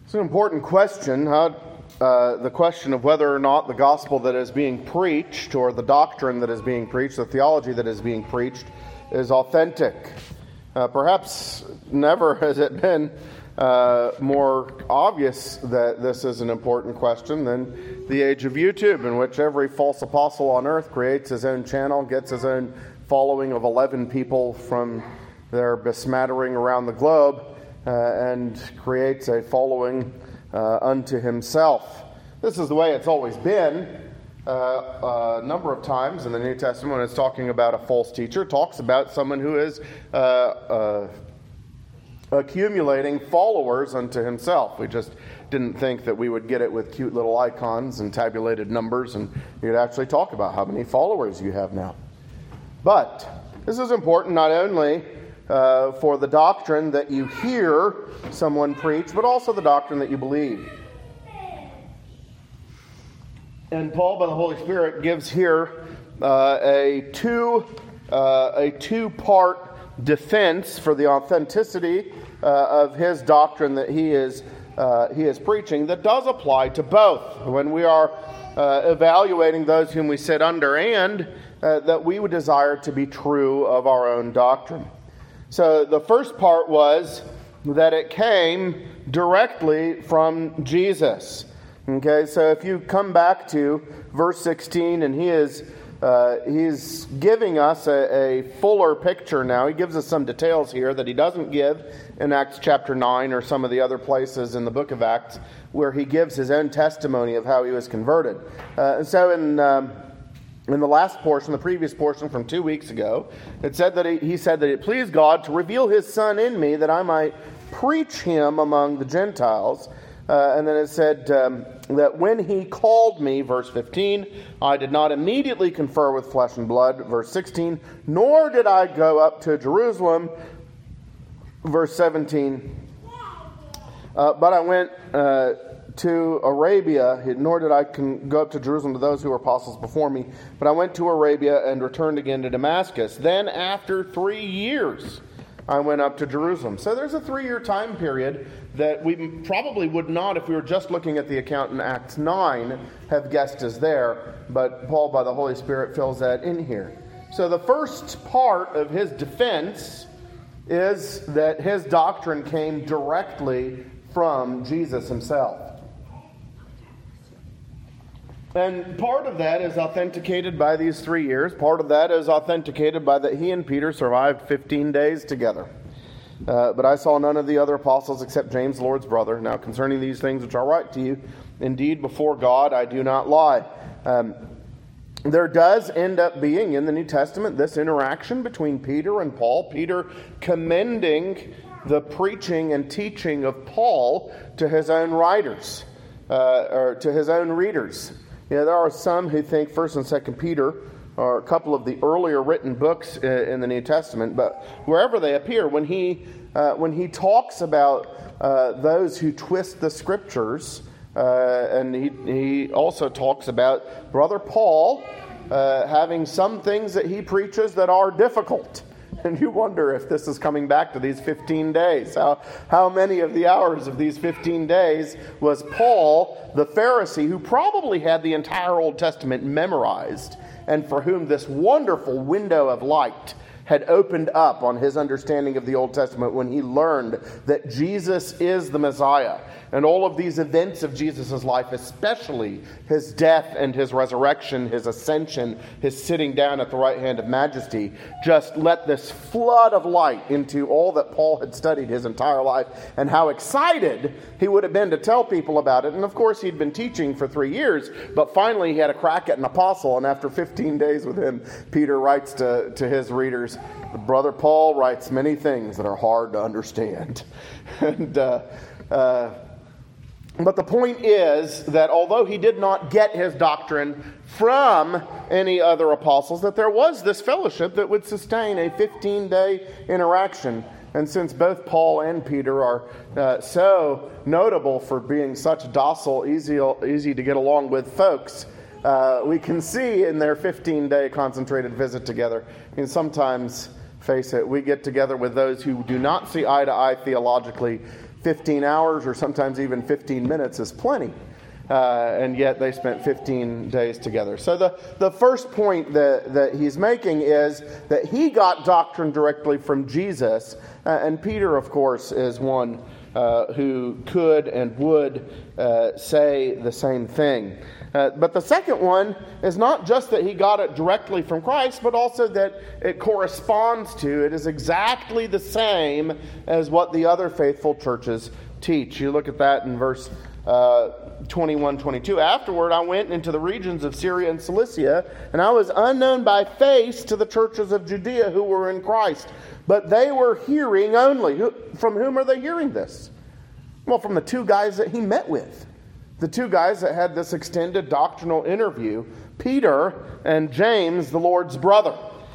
It's an important question, the question of whether or not the gospel that is being preached, or the doctrine that is being preached, the theology that is being preached, is authentic. Perhaps never has it been more obvious that this is an important question than the age of YouTube, in which every false apostle on earth creates his own channel, gets his own following of 11 people from their besmattering around the globe, and creates a following unto himself. This is the way it's always been. A number of times in the New Testament, when it's talking about a false teacher, it talks about someone who is accumulating followers unto himself. We just didn't think that we would get it with cute little icons and tabulated numbers, and you'd actually talk about how many followers you have now. But this is important not only for the doctrine that you hear someone preach, but also the doctrine that you believe. And Paul, by the Holy Spirit, gives here a two-part defense for the authenticity of his doctrine that he is preaching, that does apply to both when we are evaluating those whom we sit under, and that we would desire to be true of our own doctrine. So the first part was that it came directly from Jesus. Okay, so if you come back to verse 16, and he's giving us a fuller picture now. He gives us some details here that he doesn't give in Acts chapter 9 or some of the other places in the book of Acts, where he gives his own testimony of how he was converted. So in the last portion, the previous portion from 2 weeks ago, it said that he said that it pleased God to reveal his Son in me, that I might preach him among the Gentiles. And then it said that when he called me, verse 15, I did not immediately confer with flesh and blood, verse 16, nor did I go up to Jerusalem, verse 17, but I went to Arabia, nor did I go up to Jerusalem to those who were apostles before me, but I went to Arabia and returned again to Damascus. Then after 3 years, I went up to Jerusalem. So there's a 3-year time period that we probably would not, if we were just looking at the account in Acts 9, have guessed is there. But Paul, by the Holy Spirit, fills that in here. So the first part of his defense is that his doctrine came directly from Jesus himself. And part of that is authenticated by these 3 years. Part of that is authenticated by that he and Peter survived 15 days together. But I saw none of the other apostles except James, the Lord's brother. Now concerning these things which I write to you, indeed before God I do not lie. There does end up being in the New Testament this interaction between Peter and Paul. Peter commending the preaching and teaching of Paul to his own writers, or to his own readers. There are some who think 1st and 2nd Peter are a couple of the earlier written books in the New Testament, but wherever they appear, when he talks about those who twist the Scriptures, and he also talks about Brother Paul having some things that he preaches that are difficult. And you wonder if this is coming back to these 15 days. How many of the hours of these 15 days was Paul, the Pharisee, who probably had the entire Old Testament memorized, and for whom this wonderful window of light had opened up on his understanding of the Old Testament when he learned that Jesus is the Messiah. And all of these events of Jesus' life, especially his death and his resurrection, his ascension, his sitting down at the right hand of majesty, just let this flood of light into all that Paul had studied his entire life, and how excited he would have been to tell people about it. And of course, he'd been teaching for 3 years, but finally he had a crack at an apostle, and after 15 days with him, Peter writes to his readers, Brother Paul writes many things that are hard to understand. But the point is that although he did not get his doctrine from any other apostles, that there was this fellowship that would sustain a 15-day interaction. And since both Paul and Peter are so notable for being such docile, easy to get along with folks, we can see in their 15-day concentrated visit together. And sometimes, face it, we get together with those who do not see eye to eye theologically 15 hours or sometimes even 15 minutes is plenty. And yet they spent 15 days together. So the first point that he's making is that he got doctrine directly from Jesus. And Peter, of course, is one who could and would say the same thing. But the second one is not just that he got it directly from Christ, but also that it corresponds to, it is exactly the same as what the other faithful churches teach. You look at that in verse 21, 22. Afterward, I went into the regions of Syria and Cilicia, and I was unknown by face to the churches of Judea who were in Christ. But they were hearing only. From whom are they hearing this? Well, from the two guys that he met with. The two guys that had this extended doctrinal interview, Peter and James, the Lord's brother.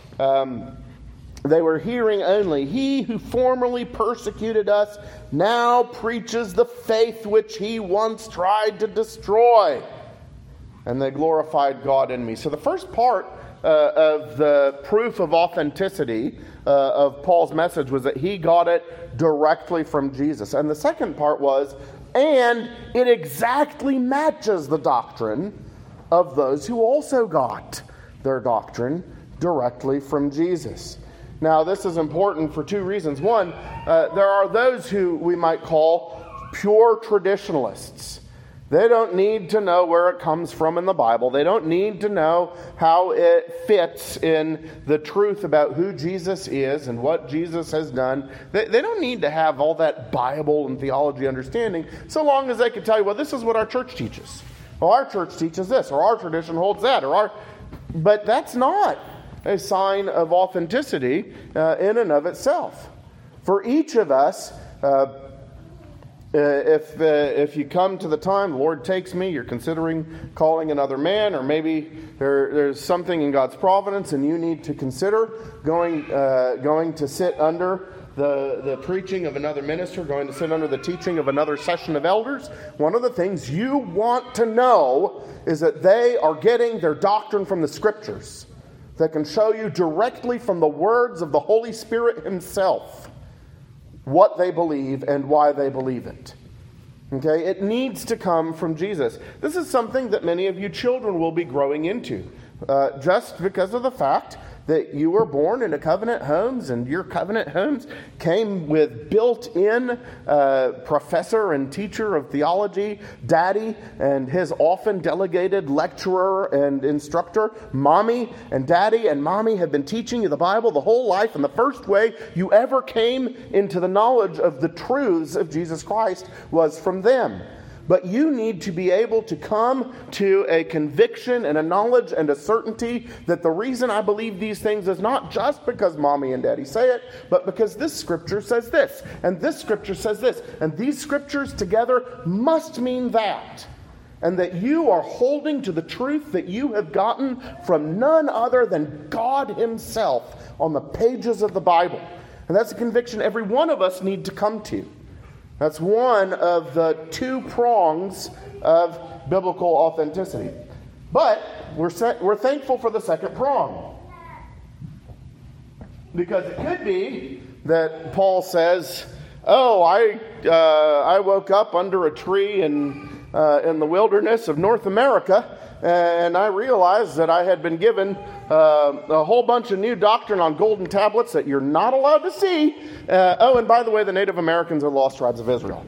They were hearing only. He who formerly persecuted us now preaches the faith which he once tried to destroy. And they glorified God in me. So the first part of the proof of authenticity of Paul's message was that he got it directly from Jesus. And the second part was, and it exactly matches the doctrine of those who also got their doctrine directly from Jesus. Now, this is important for two reasons. One, there are those who we might call pure traditionalists. They don't need to know where it comes from in the Bible. They don't need to know how it fits in the truth about who Jesus is and what Jesus has done. They don't need to have all that Bible and theology understanding, so long as they can tell you, well, this is what our church teaches. Well, our church teaches this, or our tradition holds that, but that's not a sign of authenticity in and of itself. For each of us, if you come to the time, the Lord takes me, you're considering calling another man, or maybe there's something in God's providence and you need to consider going to sit under the preaching of another minister, going to sit under the teaching of another session of elders, one of the things you want to know is that they are getting their doctrine from the Scriptures that can show you directly from the words of the Holy Spirit himself what they believe and why they believe it. Okay? It needs to come from Jesus. This is something that many of you children will be growing into, just because of the fact that you were born into covenant homes, and your covenant homes came with built-in professor and teacher of theology, daddy, and his often delegated lecturer and instructor. Mommy and daddy and mommy have been teaching you the Bible the whole life, and the first way you ever came into the knowledge of the truths of Jesus Christ was from them. But you need to be able to come to a conviction and a knowledge and a certainty that the reason I believe these things is not just because mommy and daddy say it, but because this scripture says this, and this scripture says this, and these scriptures together must mean that. And that you are holding to the truth that you have gotten from none other than God himself on the pages of the Bible. And that's a conviction every one of us need to come to. That's one of the two prongs of biblical authenticity. But we're thankful for the second prong. Because it could be that Paul says, I woke up under a tree in the wilderness of North America, and I realized that I had been given a whole bunch of new doctrine on golden tablets that you're not allowed to see. And by the way, the Native Americans are the lost tribes of Israel.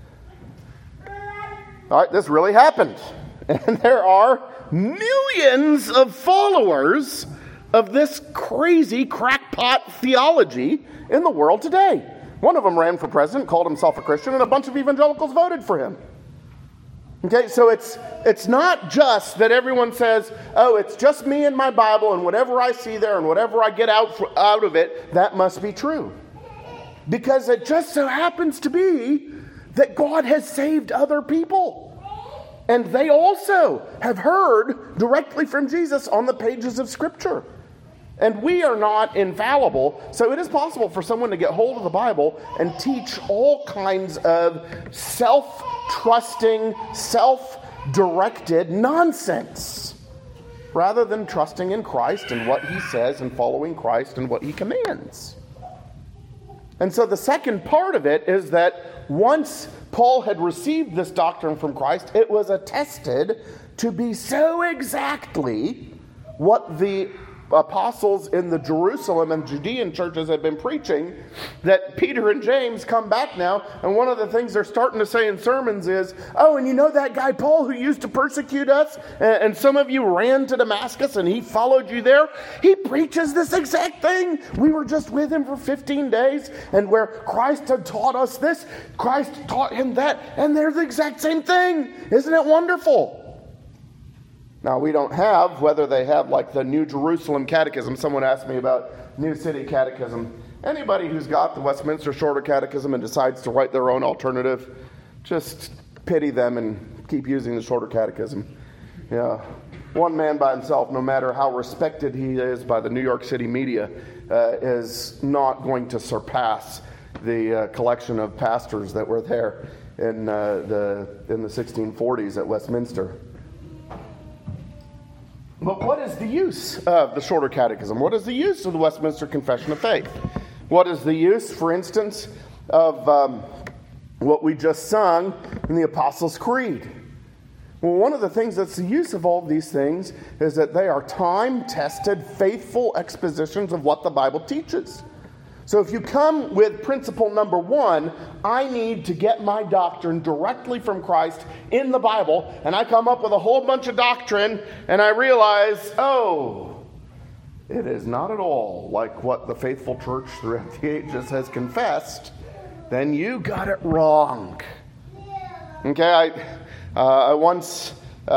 All right, this really happened. And there are millions of followers of this crazy crackpot theology in the world today. One of them ran for president, called himself a Christian, and a bunch of evangelicals voted for him. Okay, so it's not just that everyone says, it's just me and my Bible, and whatever I see there and whatever I get out of it, that must be true. Because it just so happens to be that God has saved other people. And they also have heard directly from Jesus on the pages of Scripture. And we are not infallible, so it is possible for someone to get hold of the Bible and teach all kinds of self-trusting, self-directed nonsense, rather than trusting in Christ and what he says and following Christ and what he commands. And so the second part of it is that once Paul had received this doctrine from Christ, it was attested to be so exactly what the apostles in the Jerusalem and Judean churches had been preaching, that Peter and James come back now, and one of the things they're starting to say in sermons is, oh, and you know that guy Paul who used to persecute us, and some of you ran to Damascus and he followed you there? He preaches this exact thing. We were just with him for 15 days, and where Christ had taught us this, Christ taught him that, and they're the exact same thing. Isn't it wonderful? Now, we don't have, whether they have like the New Jerusalem Catechism. Someone asked me about New City Catechism. Anybody who's got the Westminster Shorter Catechism and decides to write their own alternative, just pity them and keep using the Shorter Catechism. Yeah. One man by himself, no matter how respected he is by the New York City media, is not going to surpass the collection of pastors that were there in the 1640s at Westminster. But what is the use of the Shorter Catechism? What is the use of the Westminster Confession of Faith? What is the use, for instance, of what we just sung in the Apostles' Creed? Well, one of the things that's the use of all these things is that they are time-tested, faithful expositions of what the Bible teaches. So if you come with principle number 1, I need to get my doctrine directly from Christ in the Bible, and I come up with a whole bunch of doctrine, and I realize, oh, it is not at all like what the faithful church throughout the ages has confessed, then you got it wrong. Okay, I once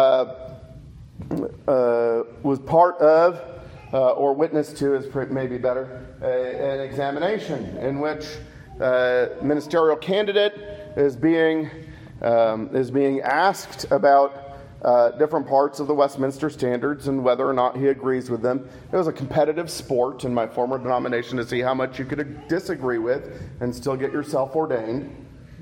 was part of, or witness to is maybe better, an examination in which a ministerial candidate is being asked about different parts of the Westminster Standards and whether or not he agrees with them. It was a competitive sport in my former denomination to see how much you could disagree with and still get yourself ordained.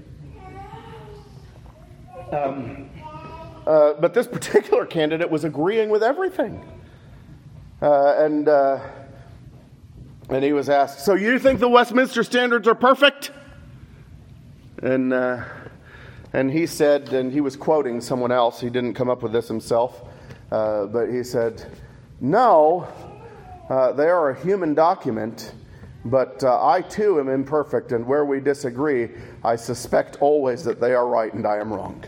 But this particular candidate was agreeing with everything. And he was asked, so you think the Westminster Standards are perfect? And he said, and he was quoting someone else, he didn't come up with this himself, but he said, no, they are a human document, but I too am imperfect, and where we disagree, I suspect always that they are right and I am wrong.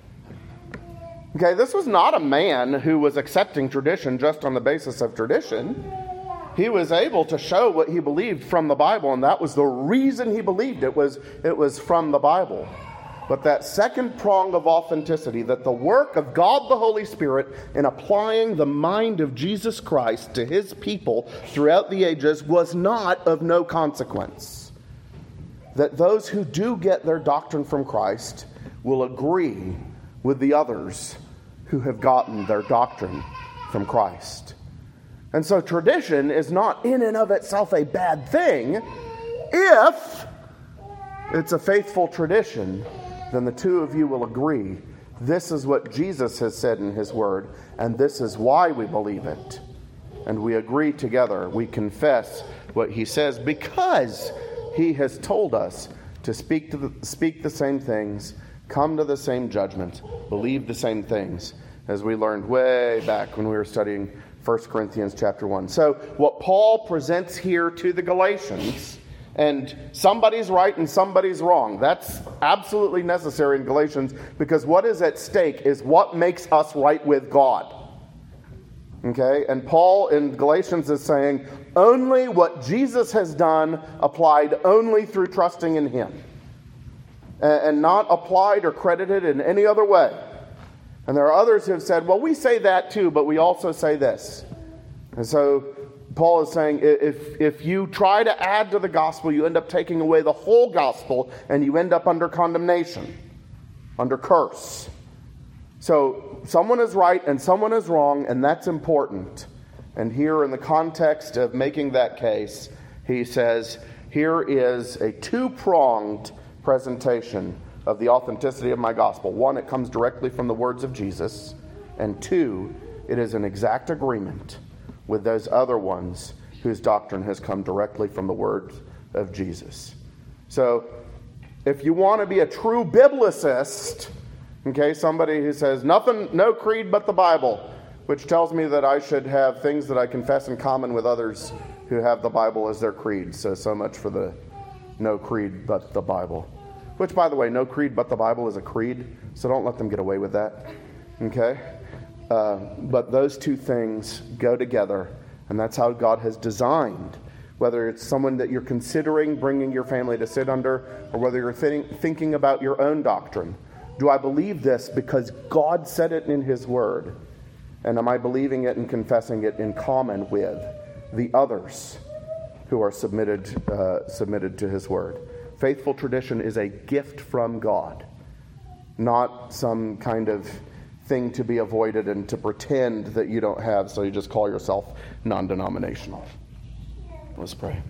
Okay, this was not a man who was accepting tradition just on the basis of tradition. He was able to show what he believed from the Bible, and that was the reason he believed it was from the Bible. But that second prong of authenticity, that the work of God the Holy Spirit in applying the mind of Jesus Christ to his people throughout the ages, was not of no consequence. That those who do get their doctrine from Christ will agree with the others who have gotten their doctrine from Christ. And so tradition is not in and of itself a bad thing. If it's a faithful tradition, then the two of you will agree, this is what Jesus has said in his word, and this is why we believe it. And we agree together. We confess what he says because he has told us to speak the same things, come to the same judgment, believe the same things, as we learned way back when we were studying 1 Corinthians chapter 1. So what Paul presents here to the Galatians, and somebody's right and somebody's wrong, that's absolutely necessary in Galatians, because what is at stake is what makes us right with God. Okay? And Paul in Galatians is saying, only what Jesus has done applied only through trusting in him, and not applied or credited in any other way. And there are others who have said, well, we say that too, but we also say this. And so Paul is saying, if you try to add to the gospel, you end up taking away the whole gospel, and you end up under condemnation, under curse. So someone is right and someone is wrong, and that's important. And here in the context of making that case, he says, here is a two-pronged presentation of the authenticity of my gospel. One, it comes directly from the words of Jesus. And two, it is an exact agreement with those other ones whose doctrine has come directly from the words of Jesus. So If you want to be a true biblicist, okay, somebody who says, nothing, no creed but the Bible, which tells me that I should have things that I confess in common with others who have the Bible as their creed. So much for the no creed but the Bible. Which, by the way, no creed but the Bible is a creed, so don't let them get away with that. Okay? But those two things go together, and that's how God has designed. Whether it's someone that you're considering bringing your family to sit under, or whether you're thinking about your own doctrine. Do I believe this because God said it in His Word? And am I believing it and confessing it in common with the others who are submitted to His Word? Faithful tradition is a gift from God, not some kind of thing to be avoided and to pretend that you don't have, so you just call yourself non-denominational. Let's pray.